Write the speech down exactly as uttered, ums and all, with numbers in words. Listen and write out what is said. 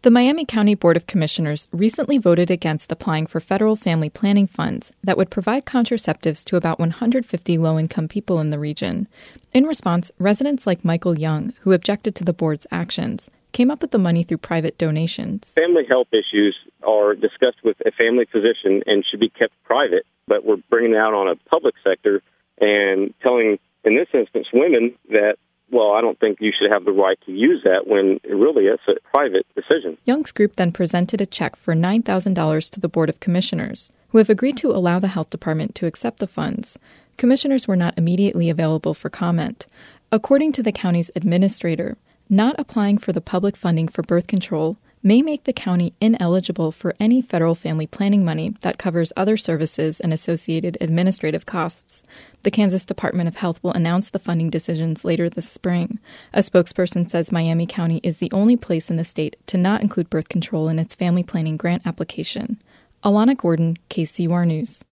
The Miami County Board of Commissioners recently voted against applying for federal family planning funds that would provide contraceptives to about one hundred fifty low-income people in the region. In response, residents like Michael Young, who objected to the board's actions, came up with the money through private donations. Family health issues are discussed with a family physician and should be kept private, but we're bringing it out on a public sector and telling, in this instance, women that, well, I don't think you should have the right to use that when really it's a private decision. Young's group then presented a check for nine thousand dollars to the Board of Commissioners, who have agreed to allow the health department to accept the funds. Commissioners were not immediately available for comment. According to the county's administrator, not applying for the public funding for birth control may make the county ineligible for any federal family planning money that covers other services and associated administrative costs. The Kansas Department of Health will announce the funding decisions later this spring. A spokesperson says Miami County is the only place in the state to not include birth control in its family planning grant application. Alana Gordon, K C U R News.